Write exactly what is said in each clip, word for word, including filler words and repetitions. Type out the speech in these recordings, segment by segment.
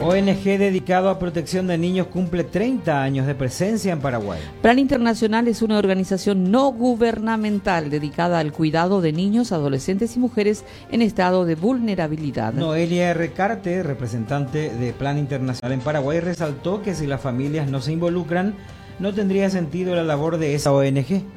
O N G dedicado a protección de niños cumple treinta años de presencia en Paraguay. Plan Internacional es una organización no gubernamental dedicada al cuidado de niños, adolescentes y mujeres en estado de vulnerabilidad. Noelia Recarte, representante de Plan Internacional en Paraguay, resaltó que si las familias no se involucran, no tendría sentido la labor de esa O N G.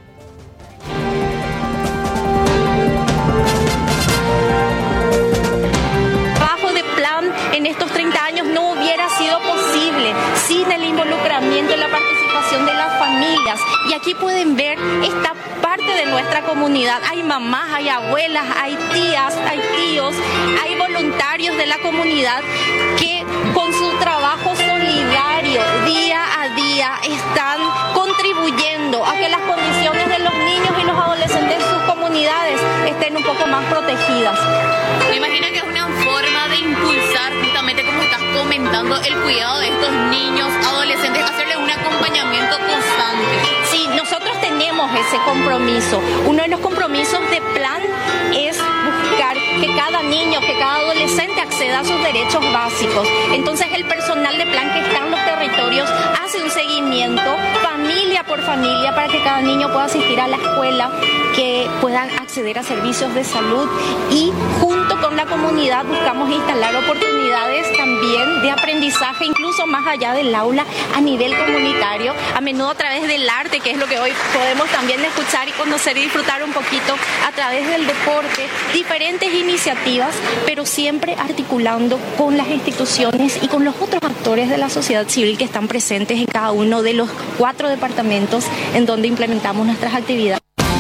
En estos treinta años no hubiera sido posible sin el involucramiento y la participación de las familias. Y aquí pueden ver esta parte de nuestra comunidad. Hay mamás, hay abuelas, hay tías, hay tíos, hay voluntarios de la comunidad que con su trabajo solidario día a día están contribuyendo a que las condiciones de los niños y los adolescentes en sus comunidades estén un poco más protegidas. Me imagino que es una forma de impulsar, justamente como estás comentando, el cuidado de estos niños, adolescentes, hacerles un acompañamiento constante. Sí, nosotros tenemos ese compromiso. Uno de los compromisos de Plan es buscar que cada niño, que cada adolescente acceda a sus derechos básicos. Entonces el personal de Plan que está en los territorios hace un seguimiento familia por familia para que cada niño pueda asistir a la escuela, que puedan acceder a servicios de salud, y junto con la comunidad buscamos instalar oportunidades también de aprendizaje, incluso más allá del aula, a nivel comunitario, a menudo a través del arte, que es lo que hoy podemos también escuchar y conocer y disfrutar un poquito, a través del deporte, diferentes iniciativas, pero siempre articulando con las instituciones y con los otros actores de la sociedad civil que están presentes en cada uno de los cuatro departamentos en donde implementamos nuestras actividades.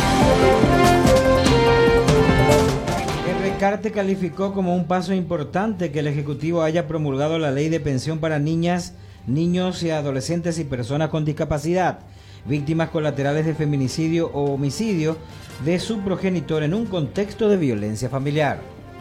Recarte calificó como un paso importante que el Ejecutivo haya promulgado la ley de pensión para niñas, niños y adolescentes y personas con discapacidad, víctimas colaterales de feminicidio o homicidio de su progenitor en un contexto de violencia familiar.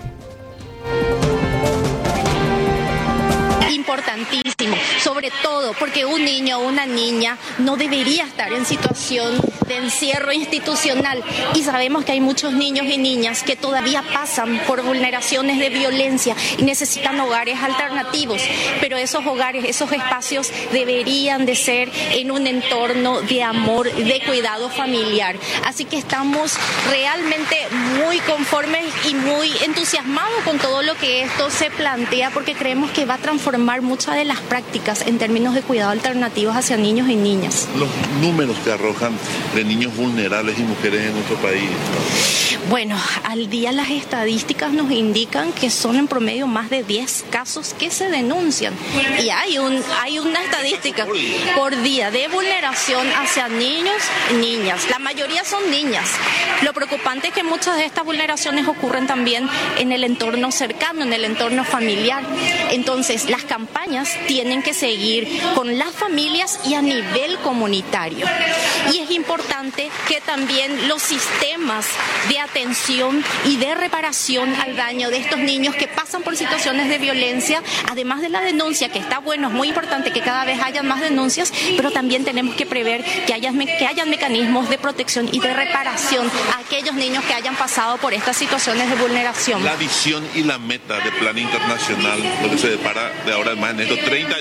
Importantísimo, sobre todo porque un niño o una niña no debería estar en situación de encierro institucional, y sabemos que hay muchos niños y niñas que todavía pasan por vulneraciones de violencia y necesitan hogares alternativos, pero esos hogares, esos espacios deberían de ser en un entorno de amor, de cuidado familiar. Así que estamos realmente muy conformes y muy entusiasmados con todo lo que esto se plantea, porque creemos que va a transformar muchas de las prácticas en términos de cuidado alternativos hacia niños y niñas. Los números que arrojan de niños vulnerables y mujeres en nuestro país. Bueno, al día las estadísticas nos indican que son en promedio más de diez casos que se denuncian. Y hay, un, hay una estadística por día de vulneración hacia niños y niñas. La mayoría son niñas. Lo preocupante es que muchas de estas vulneraciones ocurren también en el entorno cercano, en el entorno familiar. Entonces, las campañas tienen que seguir con las familias y a nivel comunitario. Y es importante que también los sistemas de atención y de reparación al daño de estos niños que pasan por situaciones de violencia, además de la denuncia, que está bueno, es muy importante que cada vez haya más denuncias, pero también tenemos que prever que haya, que hayan mecanismos de protección y de reparación a aquellos niños que hayan pasado por estas situaciones de vulneración. La visión y la meta de Plan Internacional, lo que se depara de ahora en más en estos treinta